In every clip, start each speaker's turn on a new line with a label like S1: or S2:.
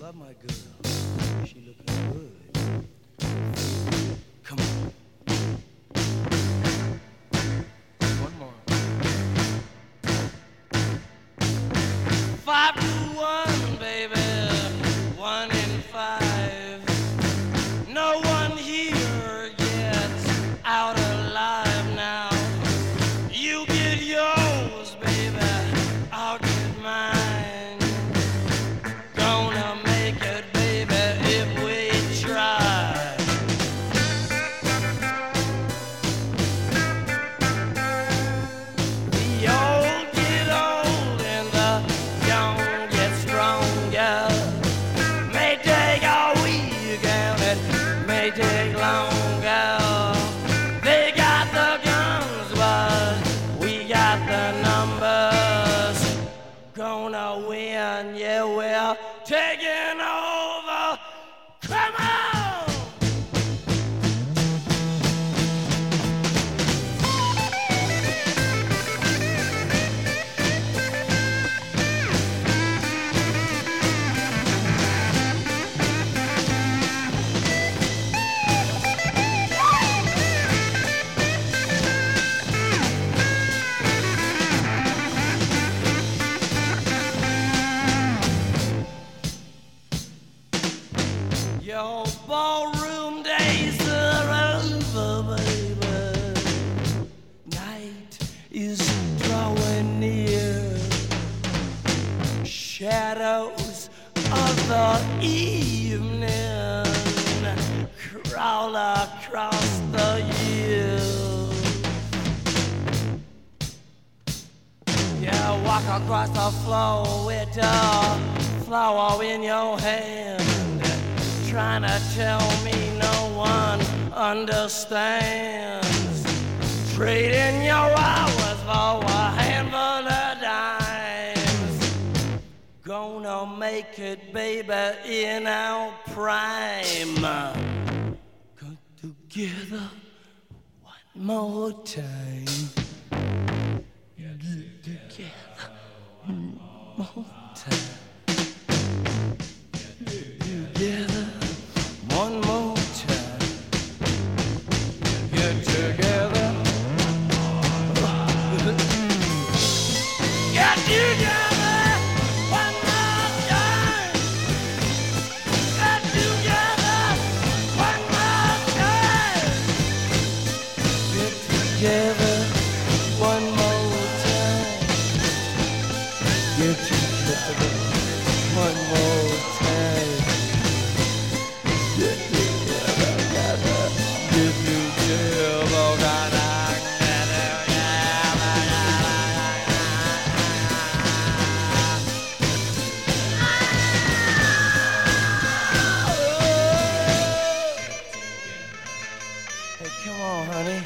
S1: love my girl. She looking good. Come on. One more. 5-1, baby. 1 in 5. No one here gets out alive now. You get yours, baby. I'll get mine. Gonna make it, baby, if we try. The old get old and the young get stronger. May take a week and it may take longer. They got the guns, but we got the numbers. Gonna win, yeah, we're taking over. Come on! Your ballroom days are over, baby. Night is drawing near. Shadows of the evening crawl across the years. Yeah, walk across the floor with a flower in your hand. Trying to tell me no one understands. Trading your hours for a handful of dimes. Gonna make it, baby, in our prime. Come together one more time. Get together one more time. Together one more time. Get together. Get together one more time. Get together one more time. Get together one more time. Get together one more time. Hey, come on, honey.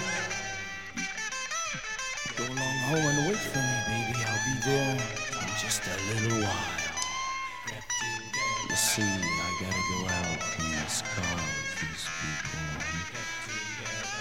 S1: Go along home and wait for me, baby. I'll be there in just a little while. You see, I gotta go out in this car with these people.